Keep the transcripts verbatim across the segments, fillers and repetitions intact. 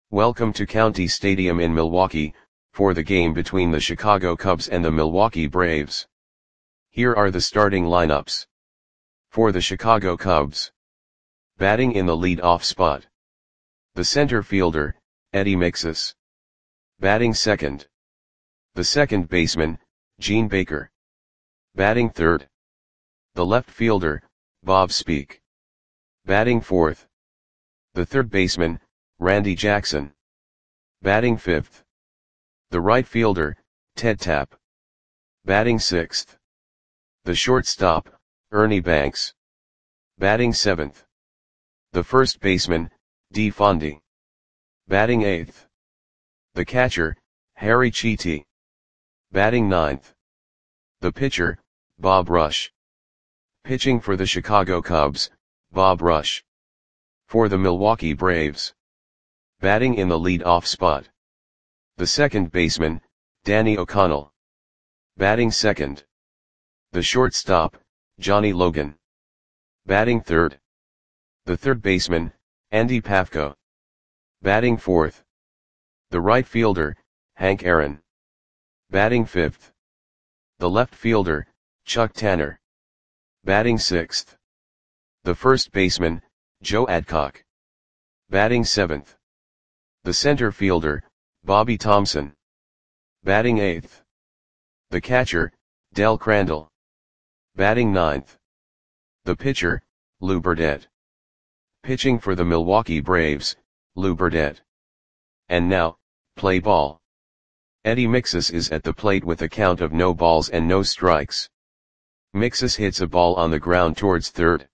Welcome to County Stadium in Milwaukee, for the game between the Chicago Cubs and the Milwaukee Braves. Here are the starting lineups. For the Chicago Cubs. Batting in the lead-off spot. The center fielder, Eddie Mixas. Batting second. The second baseman, Gene Baker. Batting third. The left fielder, Bob Speak. Batting fourth. The third baseman, Randy Jackson. Batting fifth. The right fielder, Ted Tapp. Batting sixth. The shortstop, Ernie Banks. Batting seventh. The first baseman, Dee Fondy. Batting eighth. The catcher, Harry Chiti. Batting ninth. The pitcher, Bob Rush. Pitching for the Chicago Cubs, Bob Rush. For the Milwaukee Braves. Batting in the lead-off spot. The second baseman, Danny O'Connell. Batting second. The shortstop, Johnny Logan. Batting third. The third baseman, Andy Pafko. Batting fourth. The right fielder, Hank Aaron. Batting fifth. The left fielder, Chuck Tanner. Batting sixth. The first baseman, Joe Adcock. Batting seventh. The center fielder, Bobby Thompson. Batting eighth. The catcher, Del Crandall. Batting ninth. The pitcher, Lou Burdett. Pitching for the Milwaukee Braves, Lou Burdett. And now, play ball. Eddie Mixas is at the plate with a count of no balls and no strikes. Mixas hits a ball on the ground towards third.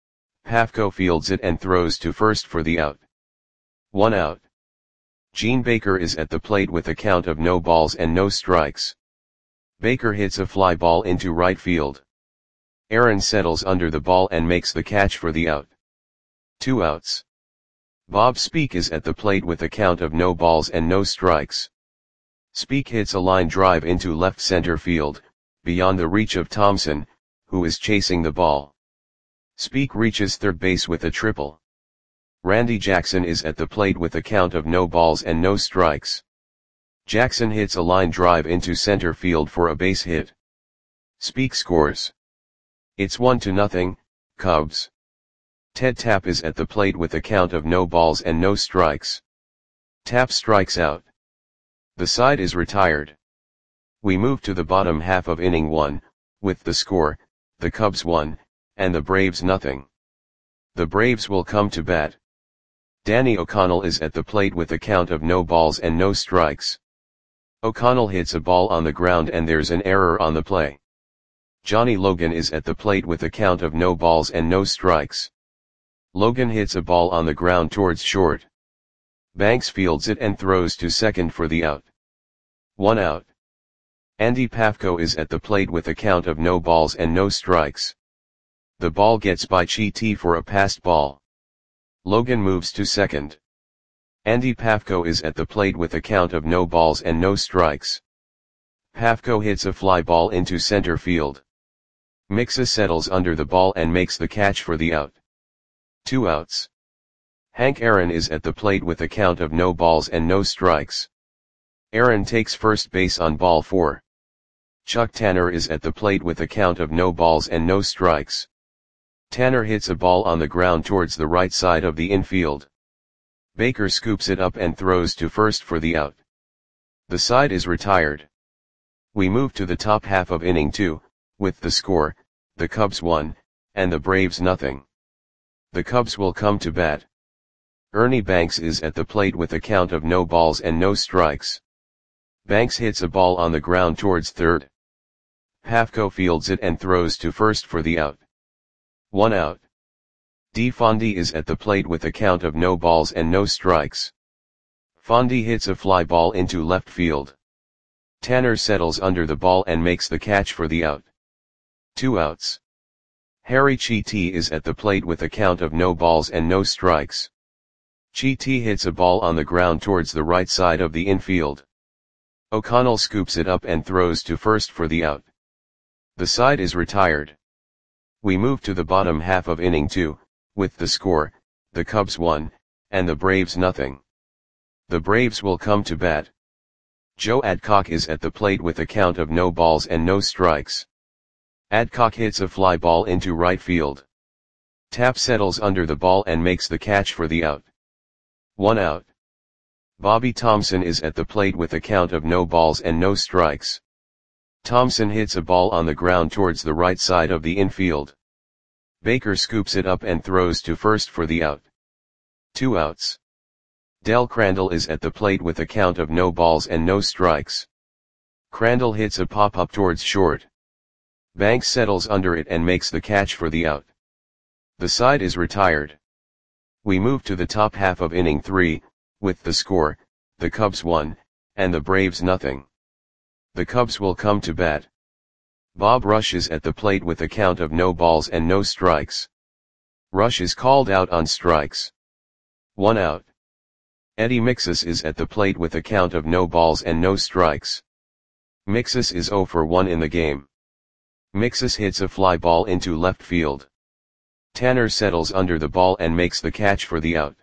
Pafko fields it and throws to first for the out. One out. Gene Baker is at the plate with a count of no balls and no strikes. Baker hits a fly ball into right field. Aaron settles under the ball and makes the catch for the out. Two outs. Bob Speak is at the plate with a count of no balls and no strikes. Speak hits a line drive into left center field, beyond the reach of Thompson, who is chasing the ball. Speak reaches third base with a triple. Randy Jackson is at the plate with a count of no balls and no strikes. Jackson hits a line drive into center field for a base hit. Speak scores. It's one to nothing, Cubs. Ted Tapp is at the plate with a count of no balls and no strikes. Tapp strikes out. The side is retired. We move to the bottom half of inning one, with the score, the Cubs one, and the Braves nothing. The Braves will come to bat. Danny O'Connell is at the plate with a count of no balls and no strikes. O'Connell hits a ball on the ground and there's an error on the play. Johnny Logan is at the plate with a count of no balls and no strikes. Logan hits a ball on the ground towards short. Banks fields it and throws to second for the out. One out. Andy Pafko is at the plate with a count of no balls and no strikes. The ball gets by Chiti for a passed ball. Logan moves to second. Andy Pafko is at the plate with a count of no balls and no strikes. Pafko hits a fly ball into center field. Mixas settles under the ball and makes the catch for the out. Two outs. Hank Aaron is at the plate with a count of no balls and no strikes. Aaron takes first base on ball four. Chuck Tanner is at the plate with a count of no balls and no strikes. Tanner hits a ball on the ground towards the right side of the infield. Baker scoops it up and throws to first for the out. The side is retired. We move to the top half of inning two, with the score, the Cubs one, and the Braves nothing. The Cubs will come to bat. Ernie Banks is at the plate with a count of no balls and no strikes. Banks hits a ball on the ground towards third. Pafko fields it and throws to first for the out. One out. Dee Fondy is at the plate with a count of no balls and no strikes. Fondy hits a fly ball into left field. Tanner settles under the ball and makes the catch for the out. Two outs. Harry Chiti is at the plate with a count of no balls and no strikes. Chiti hits a ball on the ground towards the right side of the infield. O'Connell scoops it up and throws to first for the out. The side is retired. We move to the bottom half of inning two, with the score, the Cubs one, and the Braves nothing. The Braves will come to bat. Joe Adcock is at the plate with a count of no balls and no strikes. Adcock hits a fly ball into right field. Tap settles under the ball and makes the catch for the out. One out. Bobby Thomson is at the plate with a count of no balls and no strikes. Thomson hits a ball on the ground towards the right side of the infield. Baker scoops it up and throws to first for the out. Two outs. Del Crandall is at the plate with a count of no balls and no strikes. Crandall hits a pop-up towards short. Banks settles under it and makes the catch for the out. The side is retired. We move to the top half of inning three, with the score, the Cubs one, and the Braves nothing. The Cubs will come to bat. Bob Rush is at the plate with a count of no balls and no strikes. Rush is called out on strikes. One out. Eddie Mixus is at the plate with a count of no balls and no strikes. Mixus is oh for one in the game. Mixus hits a fly ball into left field. Tanner settles under the ball and makes the catch for the out.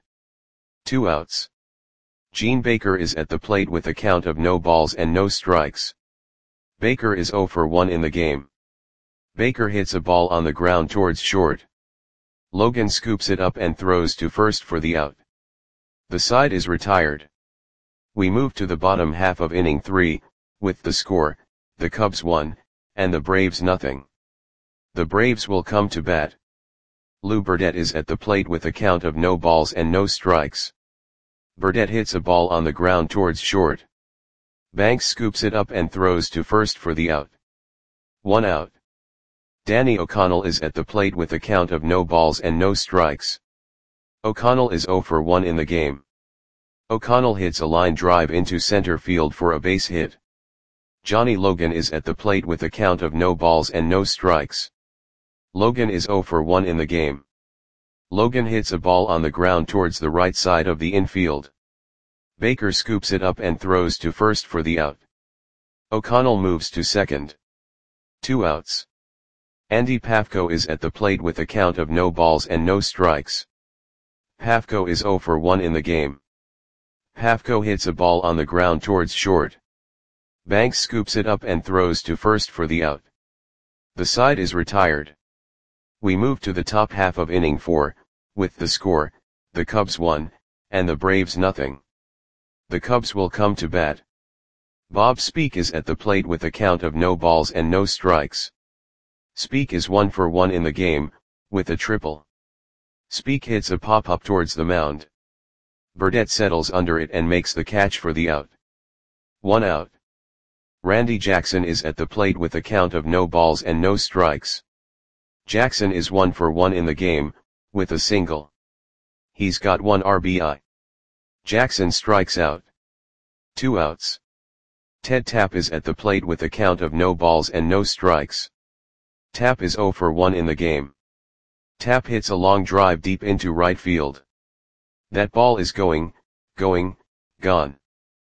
Two outs. Gene Baker is at the plate with a count of no balls and no strikes. Baker is oh for one in the game. Baker hits a ball on the ground towards short. Logan scoops it up and throws to first for the out. The side is retired. We move to the bottom half of inning three, with the score, the Cubs one, and the Braves nothing. The Braves will come to bat. Lou Burdette is at the plate with a count of no balls and no strikes. Burdette hits a ball on the ground towards short. Banks scoops it up and throws to first for the out. One out. Danny O'Connell is at the plate with a count of no balls and no strikes. O'Connell is oh for one in the game. O'Connell hits a line drive into center field for a base hit. Johnny Logan is at the plate with a count of no balls and no strikes. Logan is oh for one in the game. Logan hits a ball on the ground towards the right side of the infield. Baker scoops it up and throws to first for the out. O'Connell moves to second. Two outs. Andy Pafko is at the plate with a count of no balls and no strikes. Pafko is oh for one in the game. Pafko hits a ball on the ground towards short. Banks scoops it up and throws to first for the out. The side is retired. We move to the top half of inning four, with the score, the Cubs one, and the Braves nothing. The Cubs will come to bat. Bob Speak is at the plate with a count of no balls and no strikes. Speak is one for one in the game, with a triple. Speak hits a pop-up towards the mound. Burdette settles under it and makes the catch for the out. One out. Randy Jackson is at the plate with a count of no balls and no strikes. Jackson is one for one in the game, with a single. He's got one R B I. Jackson strikes out. Two outs. Ted Tapp is at the plate with a count of no balls and no strikes. Tapp is oh for one in the game. Tapp hits a long drive deep into right field. That ball is going, going, gone.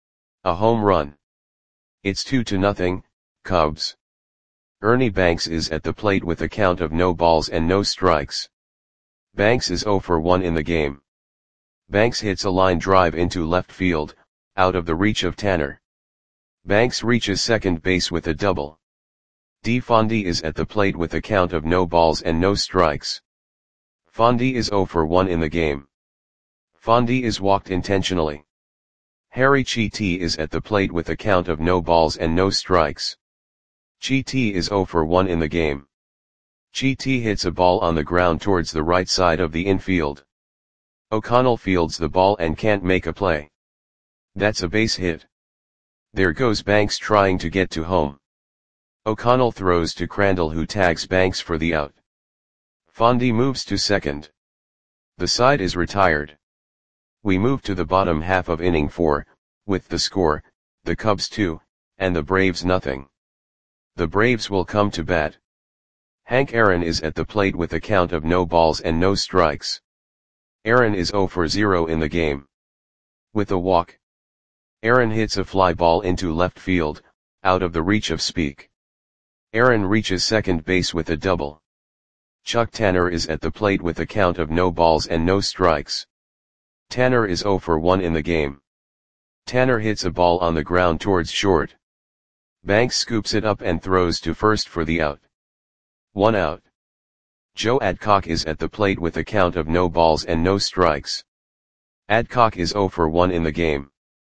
A home run. It's two to nothing, Cubs. Ernie Banks is at the plate with a count of no balls and no strikes. Banks is oh for one in the game. Banks hits a line drive into left field, out of the reach of Tanner. Banks reaches second base with a double. D. Fondy is at the plate with a count of no balls and no strikes. Fondy is oh for one in the game. Fondy is walked intentionally. Harry Chiti is at the plate with a count of no balls and no strikes. Chiti is oh for one in the game. Chiti hits a ball on the ground towards the right side of the infield. O'Connell fields the ball and can't make a play. That's a base hit. There goes Banks trying to get to home. O'Connell throws to Crandall, who tags Banks for the out. Fondy moves to second. The side is retired. We move to the bottom half of inning four, with the score, the Cubs two, and the Braves nothing. The Braves will come to bat. Hank Aaron is at the plate with a count of no balls and no strikes. Aaron is oh for zero in the game. With a walk. Aaron hits a fly ball into left field, out of the reach of Speak. Aaron reaches second base with a double. Chuck Tanner is at the plate with a count of no balls and no strikes. Tanner is oh for one in the game. Tanner hits a ball on the ground towards short. Banks scoops it up and throws to first for the out. One out. Joe Adcock is at the plate with a count of no balls and no strikes. Adcock is zero for one in the game.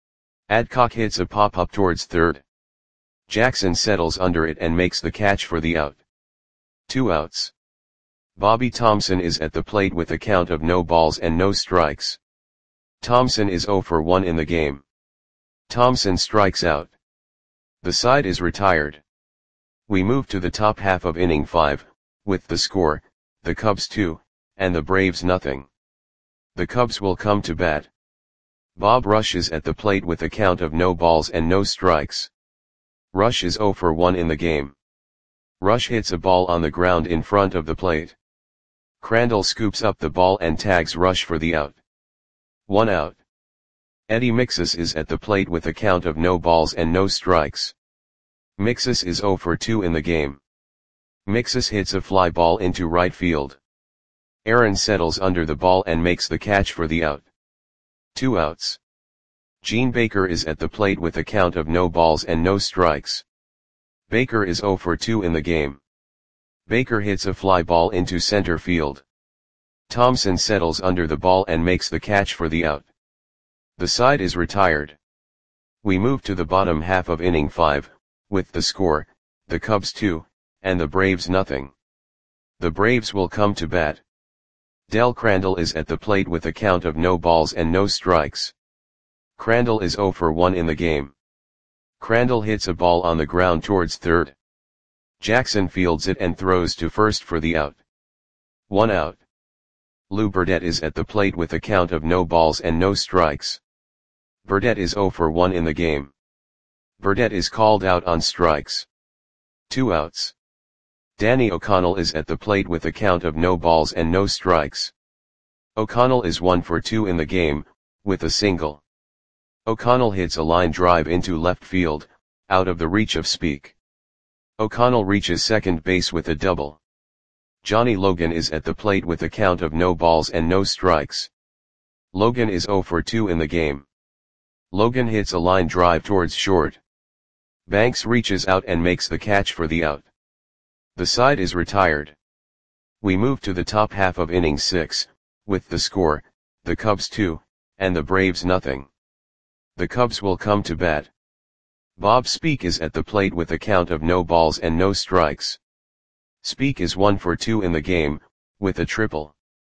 Adcock hits a pop-up towards third. Jackson settles under it and makes the catch for the out. Two outs. Bobby Thompson is at the plate with a count of no balls and no strikes. Thompson is zero for one in the game. Thompson strikes out. The side is retired. We move to the top half of inning five, with the score, the Cubs two, and the Braves nothing. The Cubs will come to bat. Bob Rush is at the plate with a count of no balls and no strikes. Rush is zero for one in the game. Rush hits a ball on the ground in front of the plate. Crandall scoops up the ball and tags Rush for the out. One out. Eddie Mixus is at the plate with a count of no balls and no strikes. Mixus is zero for two in the game. Mixus hits a fly ball into right field. Aaron settles under the ball and makes the catch for the out. Two outs. Gene Baker is at the plate with a count of no balls and no strikes. Baker is zero for two in the game. Baker hits a fly ball into center field. Thompson settles under the ball and makes the catch for the out. The side is retired. We move to the bottom half of inning five, with the score, the Cubs two, and the Braves nothing. The Braves will come to bat. Del Crandall is at the plate with a count of no balls and no strikes. Crandall is zero for one in the game. Crandall hits a ball on the ground towards third. Jackson fields it and throws to first for the out. One out. Lou Burdette is at the plate with a count of no balls and no strikes. Burdette is zero for one in the game. Burdette is called out on strikes. Two outs. Danny O'Connell is at the plate with a count of no balls and no strikes. O'Connell is one for two in the game, with a single. O'Connell hits a line drive into left field, out of the reach of Speak. O'Connell reaches second base with a double. Johnny Logan is at the plate with a count of no balls and no strikes. Logan is zero for two in the game. Logan hits a line drive towards short. Banks reaches out and makes the catch for the out. The side is retired. We move to the top half of inning six, with the score, the Cubs two, and the Braves nothing. The Cubs will come to bat. Bob Speak is at the plate with a count of no balls and no strikes. Speak is one for two in the game, with a triple.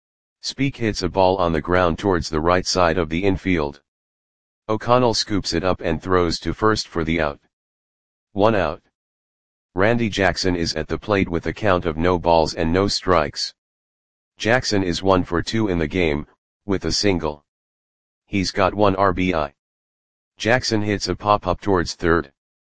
Speak hits a ball on the ground towards the right side of the infield. O'Connell scoops it up and throws to first for the out. One out. Randy Jackson is at the plate with a count of no balls and no strikes. Jackson is one for two in the game, with a single. He's got one R B I. Jackson hits a pop-up towards third.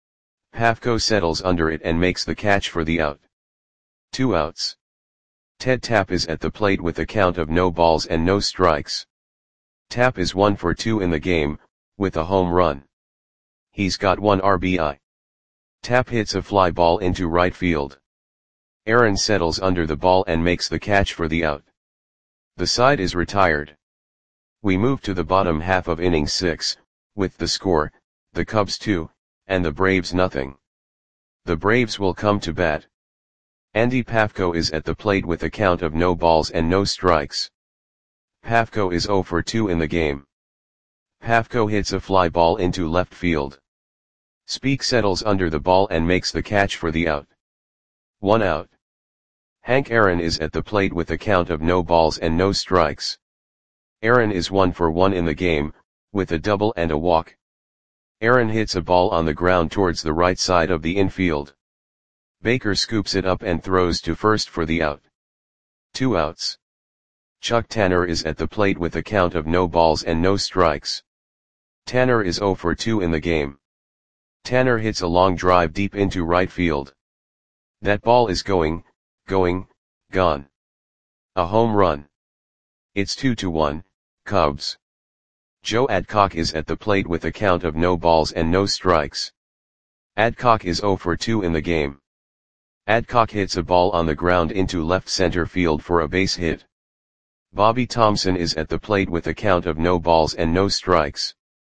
Pafko settles under it and makes the catch for the out. Two outs. Ted Tapp is at the plate with a count of no balls and no strikes. Tapp is one for two in the game, with a home run. He's got one R B I. Tapp hits a fly ball into right field. Aaron settles under the ball and makes the catch for the out. The side is retired. We move to the bottom half of inning six, with the score, the Cubs two, and the Braves nothing. The Braves will come to bat. Andy Pafko is at the plate with a count of no balls and no strikes. Pafko is zero for two in the game. Pafko hits a fly ball into left field. Speak settles under the ball and makes the catch for the out. One out. Hank Aaron is at the plate with a count of no balls and no strikes. Aaron is one for one in the game, with a double and a walk. Aaron hits a ball on the ground towards the right side of the infield. Baker scoops it up and throws to first for the out. Two outs. Chuck Tanner is at the plate with a count of no balls and no strikes. Tanner is zero for two in the game. Tanner hits a long drive deep into right field. That ball is going, going, gone. A home run. It's two to one, Cubs. Joe Adcock is at the plate with a count of no balls and no strikes. Adcock is zero for two in the game. Adcock hits a ball on the ground into left center field for a base hit. Bobby Thompson is at the plate with a count of no balls and no strikes.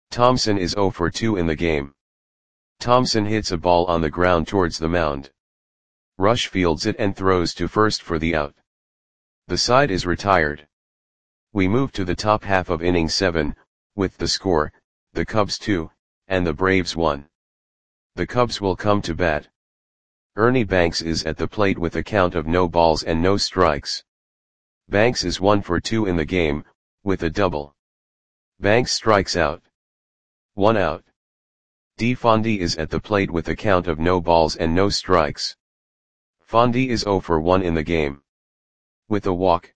Thompson is zero for two in the game. Thompson hits a ball on the ground towards the mound. Rush fields it and throws to first for the out. The side is retired. We move to the top half of inning seven, with the score, the Cubs two, and the Braves one. The Cubs will come to bat. Ernie Banks is at the plate with a count of no balls and no strikes. Banks is one for two in the game, with a double. Banks strikes out. One out. D. Fondy is at the plate with a count of no balls and no strikes. Fondy is zero for one in the game. With a walk.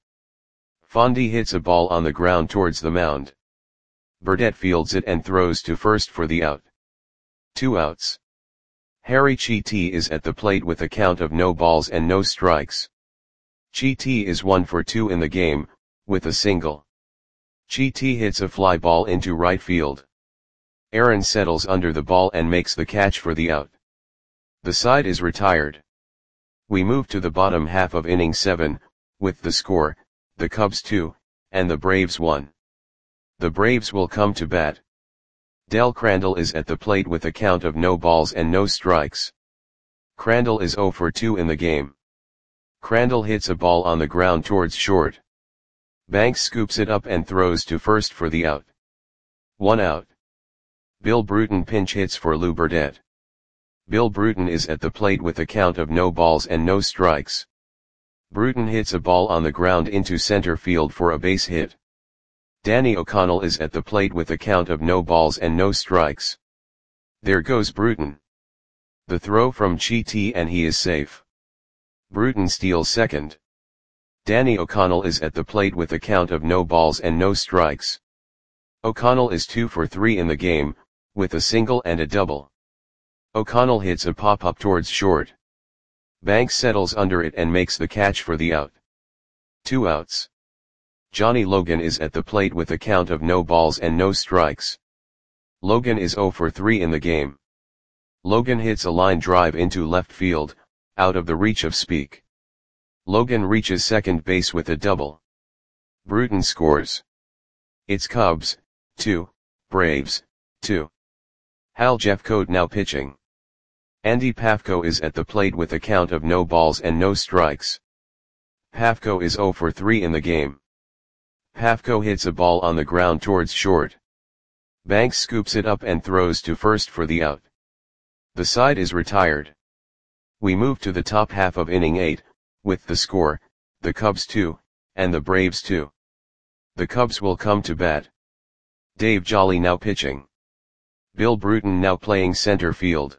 Fondy hits a ball on the ground towards the mound. Burdette fields it and throws to first for the out. Two outs. Harry Chiti is at the plate with a count of no balls and no strikes. Chiti is one for two in the game, with a single. Chiti hits a fly ball into right field. Aaron settles under the ball and makes the catch for the out. The side is retired. We move to the bottom half of inning seven, with the score, the Cubs two, and the Braves one. The Braves will come to bat. Del Crandall is at the plate with a count of no balls and no strikes. Crandall is zero for two in the game. Crandall hits a ball on the ground towards short. Banks scoops it up and throws to first for the out. One out. Bill Bruton pinch hits for Lou Burdette. Bill Bruton is at the plate with a count of no balls and no strikes. Bruton hits a ball on the ground into center field for a base hit. Danny O'Connell is at the plate with a count of no balls and no strikes. There goes Bruton. The throw from Chiti and he is safe. Bruton steals second. Danny O'Connell is at the plate with a count of no balls and no strikes. O'Connell is two for three in the game, with a single and a double. O'Connell hits a pop-up towards short. Banks settles under it and makes the catch for the out. Two outs. Johnny Logan is at the plate with a count of no balls and no strikes. Logan is zero for three in the game. Logan hits a line drive into left field, out of the reach of Speak. Logan reaches second base with a double. Bruton scores. It's Cubs, two, Braves, two. Hal Jeffcoat now pitching. Andy Pafko is at the plate with a count of no balls and no strikes. Pafko is zero for three in the game. Pafko hits a ball on the ground towards short. Banks scoops it up and throws to first for the out. The side is retired. We move to the top half of inning eight, with the score, the Cubs two, and the Braves two. The Cubs will come to bat. Dave Jolly now pitching. Bill Bruton now playing center field.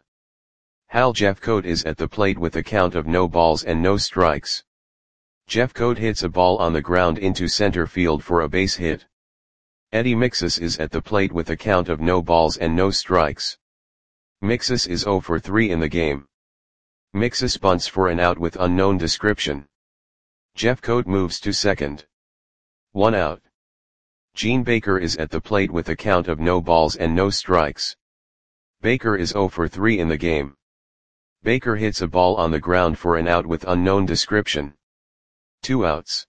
Hal Jeffcoat is at the plate with a count of no balls and no strikes. Jeffcoat hits a ball on the ground into center field for a base hit. Eddie Mixus is at the plate with a count of no balls and no strikes. Mixus is zero for three in the game. Mixus bunts for an out with unknown description. Jeffcoat moves to second. One out. Gene Baker is at the plate with a count of no balls and no strikes. Baker is zero for three in the game. Baker hits a ball on the ground for an out with unknown description. Two outs.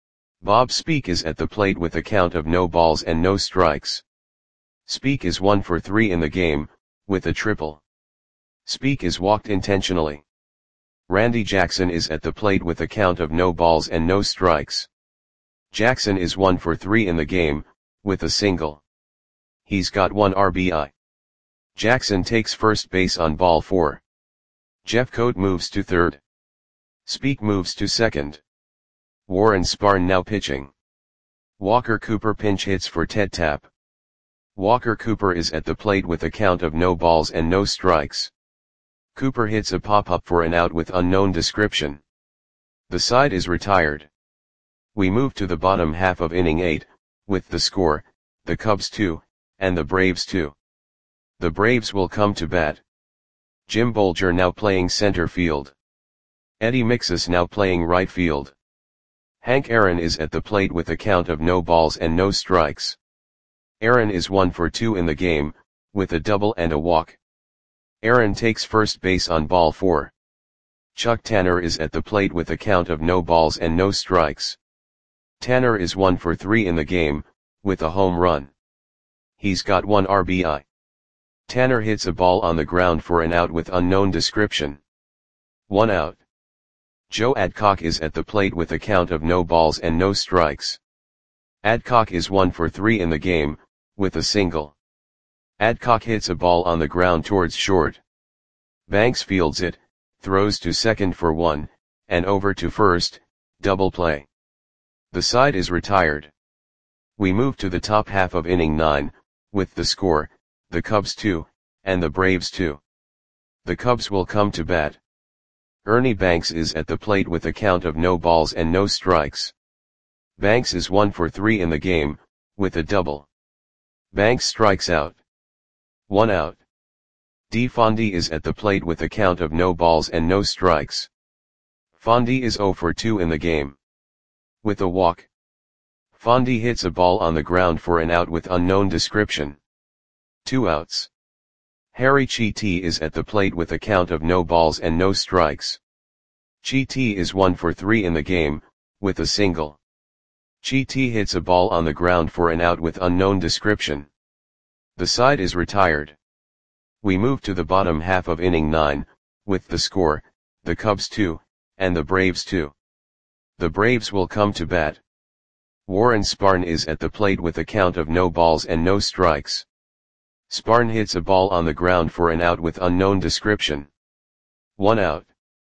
Bob Speak is at the plate with a count of no balls and no strikes. Speak is one for three in the game, with a triple. Speak is walked intentionally. Randy Jackson is at the plate with a count of no balls and no strikes. Jackson is one for three in the game, with a single. He's got one R B I. Jackson takes first base on ball four. Jeffcoat moves to third. Speak moves to second. Warren Spahn now pitching. Walker Cooper pinch hits for Ted Tapp. Walker Cooper is at the plate with a count of no balls and no strikes. Cooper hits a pop-up for an out with unknown description. The side is retired. We move to the bottom half of inning eight, with the score, the Cubs two, and the Braves two. The Braves will come to bat. Jim Bolger now playing center field. Eddie Mixus now playing right field. Hank Aaron is at the plate with a count of no balls and no strikes. Aaron is one for two in the game, with a double and a walk. Aaron takes first base on ball four. Chuck Tanner is at the plate with a count of no balls and no strikes. Tanner is one for three in the game, with a home run. He's got one R B I. Tanner hits a ball on the ground for an out with unknown description. One out. Joe Adcock is at the plate with a count of no balls and no strikes. Adcock is one for three in the game, with a single. Adcock hits a ball on the ground towards short. Banks fields it, throws to second for one, and over to first, double play. The side is retired. We move to the top half of inning nine, with the score, the Cubs two, and the Braves two. The Cubs will come to bat. Ernie Banks is at the plate with a count of no balls and no strikes. Banks is one for three in the game, with a double. Banks strikes out. One out. D. Fondy is at the plate with a count of no balls and no strikes. Fondy is zero for two in the game. With a walk. Fondy hits a ball on the ground for an out with unknown description. Two outs. Harry Chiti is at the plate with a count of no balls and no strikes. Chiti is one for three in the game, with a single. Chiti hits a ball on the ground for an out with unknown description. The side is retired. We move to the bottom half of inning nine, with the score, the Cubs two, and the Braves two. The Braves will come to bat. Warren Spahn is at the plate with a count of no balls and no strikes. Spahn hits a ball on the ground for an out with unknown description. One out.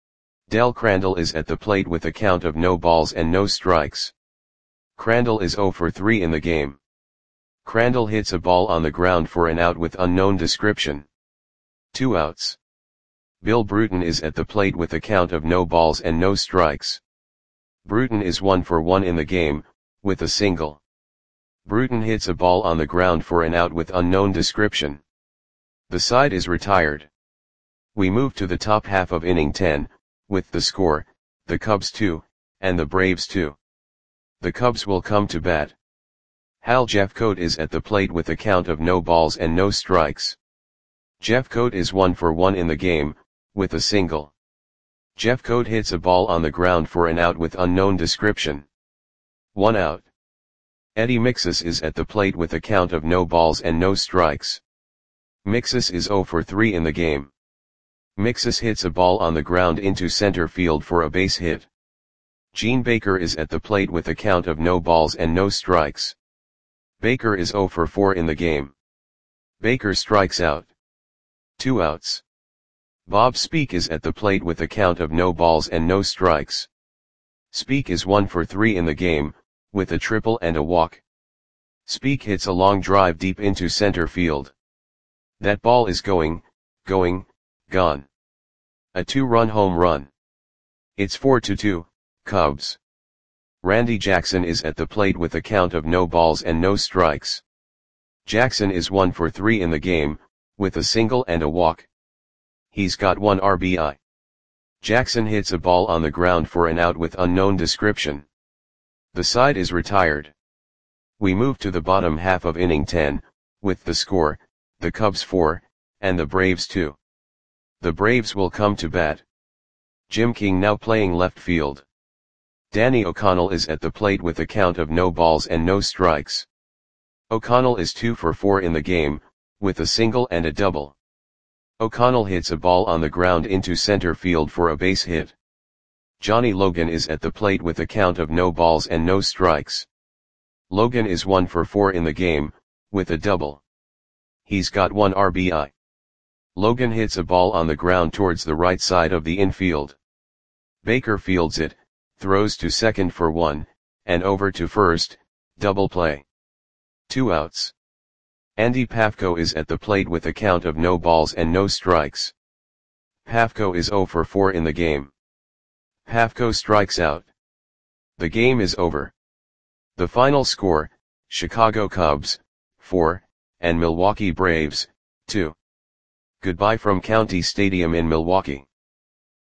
Del Crandall is at the plate with a count of no balls and no strikes. Crandall is zero for three in the game. Crandall hits a ball on the ground for an out with unknown description. Two outs. Bill Bruton is at the plate with a count of no balls and no strikes. Bruton is one for one in the game, with a single. Bruton hits a ball on the ground for an out with unknown description. The side is retired. We move to the top half of inning ten, with the score, the Cubs two, and the Braves two. The Cubs will come to bat. Hal Jeffcoat is at the plate with a count of no balls and no strikes. Jeffcoat is one for one in the game, with a single. Jeffcoat hits a ball on the ground for an out with unknown description. One out. Eddie Mixus is at the plate with a count of no balls and no strikes. Mixus is zero for three in the game. Mixus hits a ball on the ground into center field for a base hit. Gene Baker is at the plate with a count of no balls and no strikes. Baker is zero for four in the game. Baker strikes out. Two outs. Bob Speak is at the plate with a count of no balls and no strikes. Speak is one for three in the game, with a triple and a walk. Speak hits a long drive deep into center field. That ball is going, going, gone. A two-run home run. It's four to two, Cubs. Randy Jackson is at the plate with a count of no balls and no strikes. Jackson is one for three in the game, with a single and a walk. He's got one R B I. Jackson hits a ball on the ground for an out with unknown description. The side is retired. We move to the bottom half of inning ten, with the score, the Cubs four, and the Braves two. The Braves will come to bat. Jim King now playing left field. Danny O'Connell is at the plate with a count of no balls and no strikes. O'Connell is two for four in the game, with a single and a double. O'Connell hits a ball on the ground into center field for a base hit. Johnny Logan is at the plate with a count of no balls and no strikes. Logan is one for four in the game, with a double. He's got one R B I. Logan hits a ball on the ground towards the right side of the infield. Baker fields it, throws to second for one, and over to first, double play. Two outs. Andy Pafko is at the plate with a count of no balls and no strikes. Pafko is zero for four in the game. Pafko strikes out. The game is over. The final score, Chicago Cubs, four, and Milwaukee Braves, two. Goodbye from County Stadium in Milwaukee.